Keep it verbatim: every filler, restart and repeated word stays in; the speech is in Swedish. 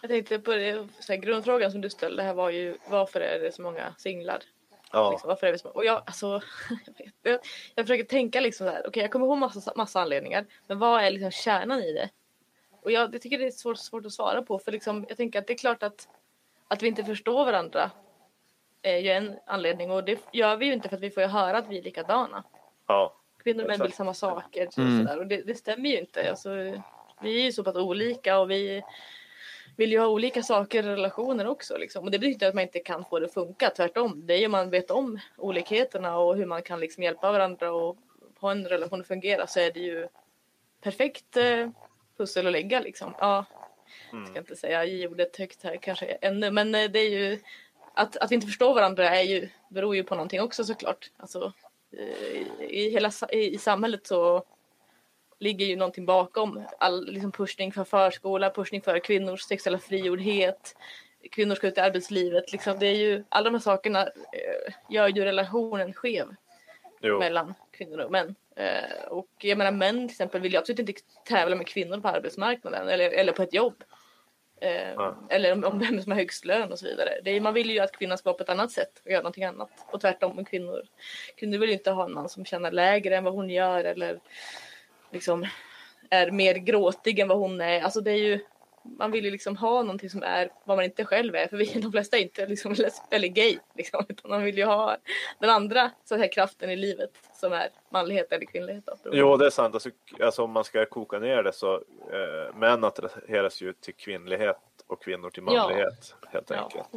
Jag tänkte på det, så här, grundfrågan som du ställde här var ju varför är det så många singlar? Ja. Liksom, varför är vi så många? Och jag, alltså, jag, vet, jag, jag försöker tänka liksom så här, okej okay, jag kommer ihåg massa, massa anledningar, men vad är liksom kärnan i det? Och jag, jag tycker det är svårt, svårt att svara på, för liksom, jag tänker att det är klart att, att vi inte förstår varandra är ju en anledning, och det gör vi ju inte för att vi får ju höra att vi är likadana. Ja. Kvinnor och män vill samma saker så, Mm. sådär, och det, det stämmer ju inte. Alltså, vi är ju så pass olika och vi vill ju ha olika saker i relationer också. Liksom. Och det betyder inte att man inte kan få det att funka, tvärtom. Det är ju om man vet om olikheterna och hur man kan liksom hjälpa varandra och ha en relation att fungera, så är det ju perfekt eh, pussel att lägga. Liksom. Ja, jag ska inte säga i-ordet högt här kanske ännu, men eh, det är ju att, att vi inte förstår varandra är ju, beror ju på någonting också såklart. Alltså, i, i hela i, i samhället så ligger ju någonting bakom all liksom pushning för förskola, pushning för kvinnors sexuella frigjordhet, kvinnor ska ut i arbetslivet, liksom det är ju alla de här sakerna eh, gör ju relationen skev jo. mellan kvinnor och män. Eh, och jag menar, män till exempel vill ju absolut inte tävla med kvinnor på arbetsmarknaden eller, eller på ett jobb. Eh, ja. Eller om, om vem som har högst lön och så vidare. Det är, man vill ju att kvinnan ska vara på ett annat sätt och göra någonting annat. Och tvärtom med kvinnor. Kvinnor vill ju inte ha en man som känner lägre än vad hon gör, eller liksom är mer gråtig än vad hon är. Alltså det är ju, man vill ju liksom ha någonting som är vad man inte själv är. För vi, de flesta är inte liksom lesb eller gay liksom, utan man vill ju ha den andra så här kraften i livet som är manlighet eller kvinnlighet då. Jo, det är sant. Alltså, alltså om man ska koka ner det så eh, män attraheras ju till kvinnlighet och kvinnor till manlighet, ja. helt enkelt.